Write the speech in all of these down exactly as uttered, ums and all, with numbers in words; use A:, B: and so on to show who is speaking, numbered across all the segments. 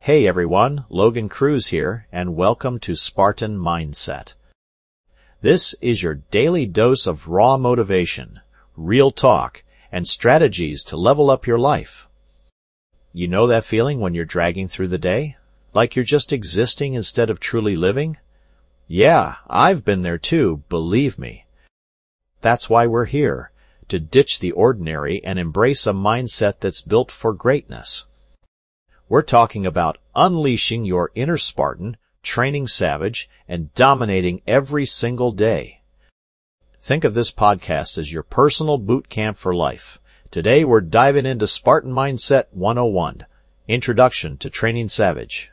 A: Hey everyone, Logan Cruz here, and welcome to Spartan Mindset. This is your daily dose of raw motivation, real talk, and strategies to level up your life. You know that feeling when you're dragging through the day? Like you're just existing instead of truly living? Yeah, I've been there too, believe me. That's why we're here, to ditch the ordinary and embrace a mindset that's built for greatness. We're talking about unleashing your inner Spartan, training savage, and dominating every single day. Think of this podcast as your personal boot camp for life. Today we're diving into Spartan Mindset one oh one, Introduction to Training Savage.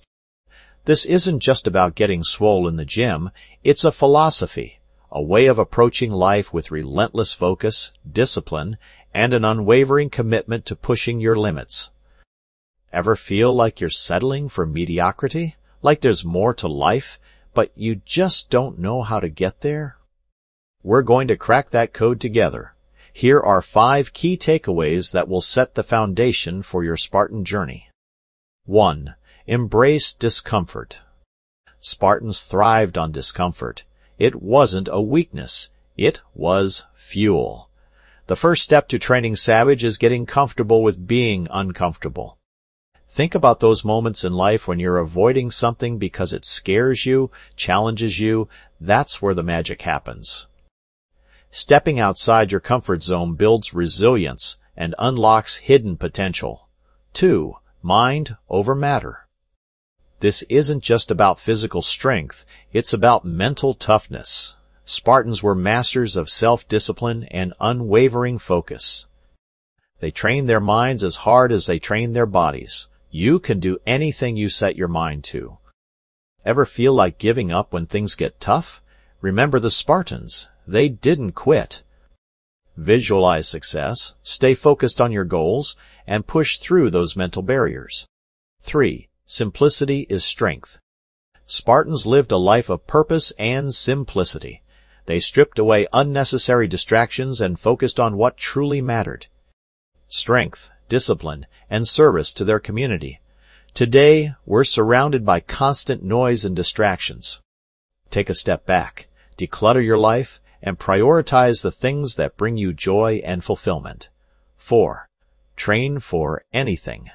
A: This isn't just about getting swole in the gym, it's a philosophy, a way of approaching life with relentless focus, discipline, and an unwavering commitment to pushing your limits. Ever feel like you're settling for mediocrity? Like there's more to life, but you just don't know how to get there? We're going to crack that code together. Here are five key takeaways that will set the foundation for your Spartan journey. one. Embrace discomfort. Spartans thrived on discomfort. It wasn't a weakness. It was fuel. The first step to training savage is getting comfortable with being uncomfortable. Think about those moments in life when you're avoiding something because it scares you, challenges you. That's where the magic happens. Stepping outside your comfort zone builds resilience and unlocks hidden potential. two. Mind over matter. This isn't just about physical strength, it's about mental toughness. Spartans were masters of self-discipline and unwavering focus. They trained their minds as hard as they trained their bodies. You can do anything you set your mind to. Ever feel like giving up when things get tough? Remember the Spartans. They didn't quit. Visualize success, stay focused on your goals, and push through those mental barriers. three. Simplicity is strength. Spartans lived a life of purpose and simplicity. They stripped away unnecessary distractions and focused on what truly mattered. Strength, discipline, and service to their community. Today, we're surrounded by constant noise and distractions. Take a step back, declutter your life, and prioritize the things that bring you joy and fulfillment. four. Train for anything.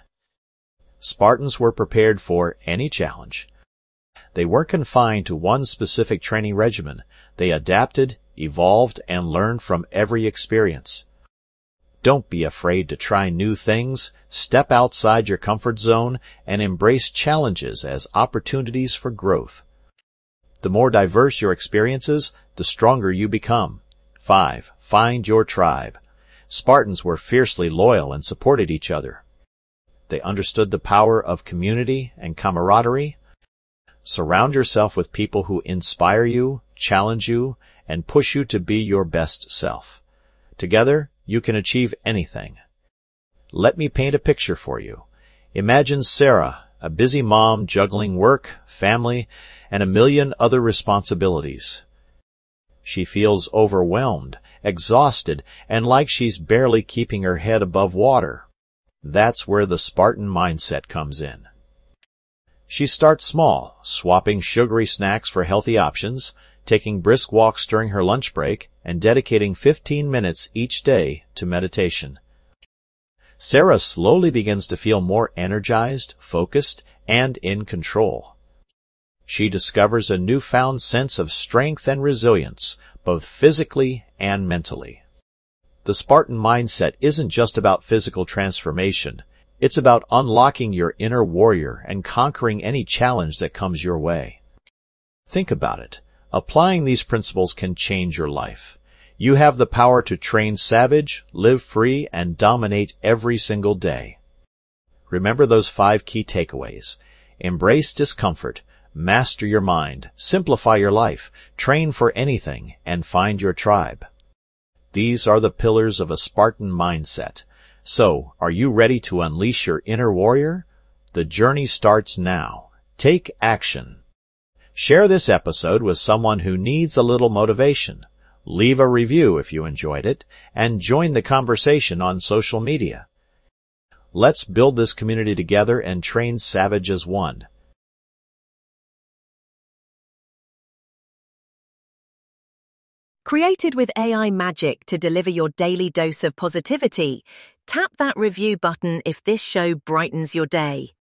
A: Spartans were prepared for any challenge. They weren't confined to one specific training regimen. They adapted, evolved, and learned from every experience. Don't be afraid to try new things, step outside your comfort zone, and embrace challenges as opportunities for growth. The more diverse your experiences, the stronger you become. five. Find your tribe. Spartans were fiercely loyal and supported each other. They understood the power of community and camaraderie. Surround yourself with people who inspire you, challenge you, and push you to be your best self. Together, you can achieve anything. Let me paint a picture for you. Imagine Sarah, a busy mom juggling work, family, and a million other responsibilities. She feels overwhelmed, exhausted, and like she's barely keeping her head above water. That's where the Spartan mindset comes in. She starts small, swapping sugary snacks for healthy options, taking brisk walks during her lunch break, and dedicating fifteen minutes each day to meditation. Sarah slowly begins to feel more energized, focused, and in control. She discovers a newfound sense of strength and resilience, both physically and mentally. The Spartan mindset isn't just about physical transformation. It's about unlocking your inner warrior and conquering any challenge that comes your way. Think about it. Applying these principles can change your life. You have the power to train savage, live free, and dominate every single day. Remember those five key takeaways. Embrace discomfort, master your mind, simplify your life, train for anything, and find your tribe. These are the pillars of a Spartan mindset. So, are you ready to unleash your inner warrior? The journey starts now. Take action. Share this episode with someone who needs a little motivation. Leave a review if you enjoyed it, and join the conversation on social media. Let's build this community together and train Savage as one.
B: Created with A I magic to deliver your daily dose of positivity, tap that review button if this show brightens your day.